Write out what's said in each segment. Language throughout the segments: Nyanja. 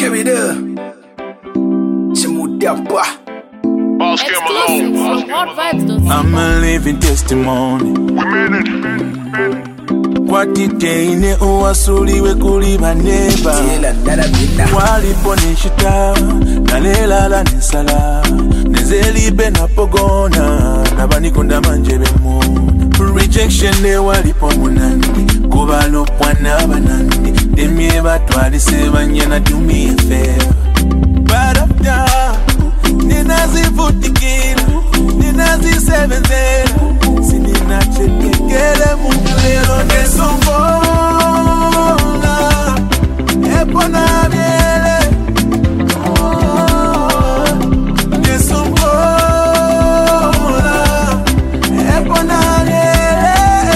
Exclusive from HotVibes.com. I'm a living testimony. Kwatiteine uwasuliwe kuli baneba walipo nishita nalelala nisala nezelibe napogona nabanikonda manjebe muna rejection ne walipo munandi kubalo pwana banandi demye batwalise banyana do me a favor but up down ninazivutikira ninazisebenzela sininachekekele mungulelo nesongola epona biele nesongola epona biele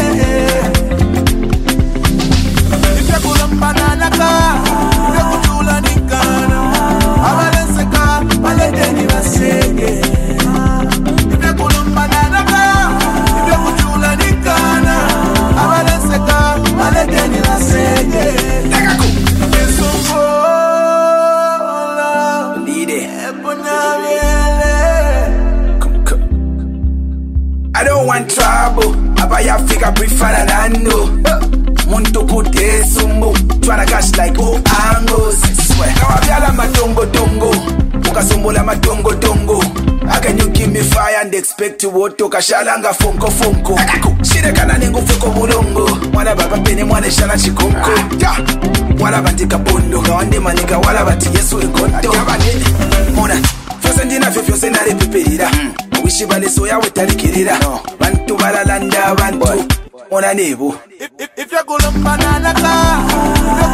ifyakulambananaka ifyakutula nikana abalenseka baledeni basege I don't want trouble. Abaya figure prefer than no. Muntu kute sumbu. Tryna cash like all angles. Swear. Kawabiala matongo tongo. Ukasumbola matongo tongo. How can you give me fire and expect to woto kashalanga fonko fonko? Shire kana ningu foko mulongo. Mwana baba pene mwana shana chikonko. Wala batika bondo. Kawande manika wala bati yesu ekonto. Mona. Fose ndina fefyose nare pipirira. Wishi bale soya wetarikirira. Bantu balalanda bantu. Mona nebo. If you're gonna banana